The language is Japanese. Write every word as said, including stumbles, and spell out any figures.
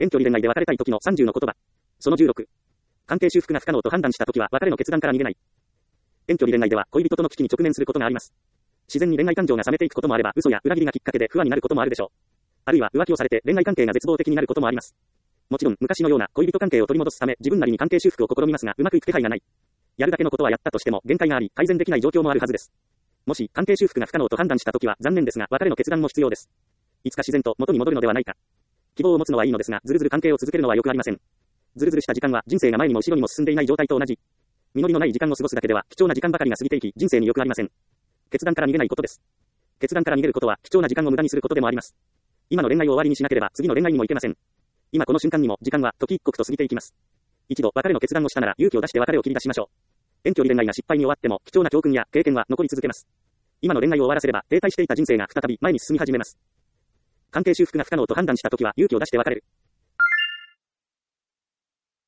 遠距離恋愛で別れたい時のさんじゅうの言葉。そのじゅうろく。関係修復が不可能と判断した時は別れの決断から逃げない。遠距離恋愛では恋人との危機に直面することがあります。自然に恋愛感情が冷めていくこともあれば、嘘や裏切りがきっかけで不安になることもあるでしょう。あるいは浮気をされて恋愛関係が絶望的になることもあります。もちろん昔のような恋人関係を取り戻すため自分なりに関係修復を試みますが、うまくいく気配がない。やるだけのことはやったとしても限界があり改善できない状況もあるはずです。もし関係修復が不可能と判断した時は残念ですが、別れの決断も必要です。いつか自然と元に戻るのではないか。希望を持つのはいいのですが、ずるずる関係を続けるのはよくありません。ずるずるした時間は人生が前にも後ろにも進んでいない状態と同じ。実りのない時間を過ごすだけでは貴重な時間ばかりが過ぎていき、人生によくありません。決断から逃げないことです。決断から逃げることは貴重な時間を無駄にすることでもあります。今の恋愛を終わりにしなければ次の恋愛にも行けません。今この瞬間にも時間は時一刻と過ぎていきます。一度別れの決断をしたなら勇気を出して別れを切り出しましょう。遠距離恋愛が失敗に終わっても貴重な教訓や経験は残り続けます。今の恋愛を終わらせれば停滞していた人生が再び前に進み始めます。関係修復が不可能と判断したときは勇気を出して別れる。